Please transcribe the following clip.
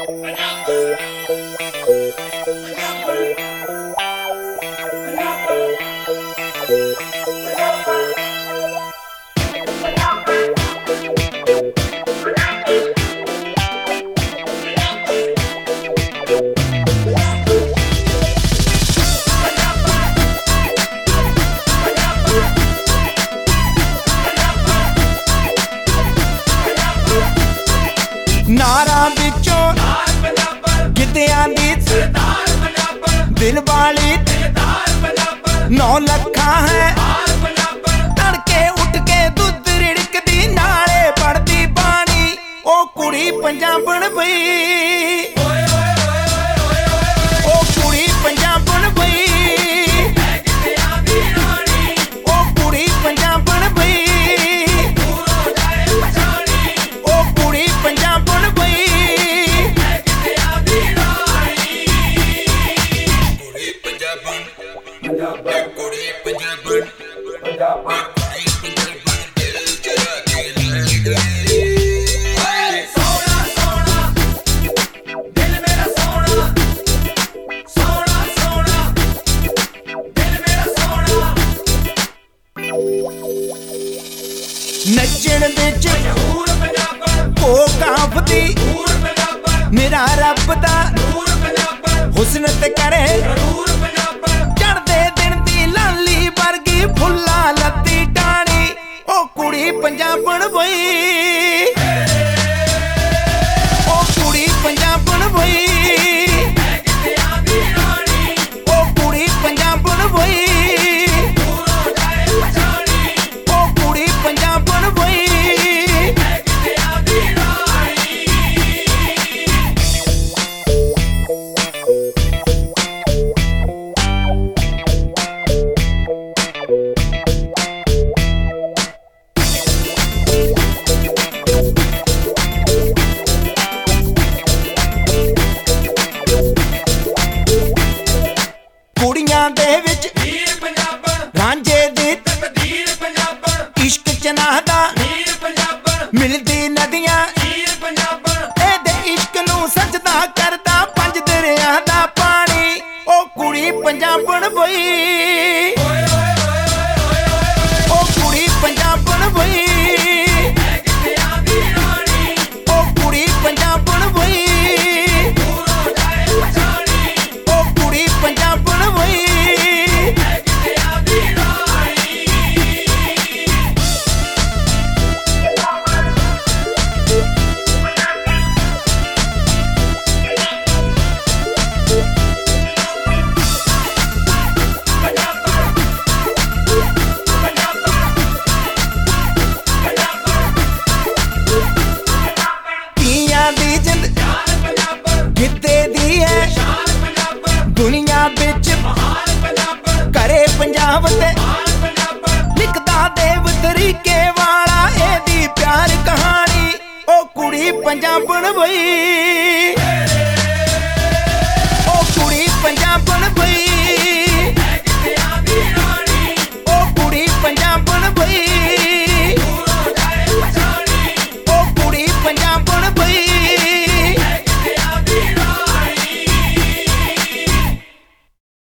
नारा बिचों गिद्धियां दी दिल वाली 9 लखा है तड़के उठ के दुध रिड़कदी नाले पड़दी पानी ओ कुड़ी पंजाबण पई ओ कुड़ी पंजाबण पई ओ कुड़ी पंजाबण पई ओ कुड़ी पंजाबण पई नचण विच ओ काफदी मेरा रब दा हुस्न ते करे चढ़दे दिन दी लाली वर्गी फुल्ला लत्ती टाणी ओ कुड़ी पंजाबण पई ओ कुड़ी पंजाबण पई ओ कुड़ी पंजाबण पई ओ कुड़ी पंजाबण पई कुड़ियां दे विच रांझे दी इश्क च नहदा मिलदी नदियां एदे इश्क नूं सजदा करदा 5 दरिया दा पानी ओ कुड़ी पंजाबण पई ओ कुड़ी पंजाबण पई ओ कुड़ी पंजाबण पई ओ कुड़ी पंजाबण पई गिद्धे दी है दुनिया बिच करे पंजाब ते लिखदा देव तरीके वाला एदी प्यार कहानी ओ कुड़ी पंजाबण पई।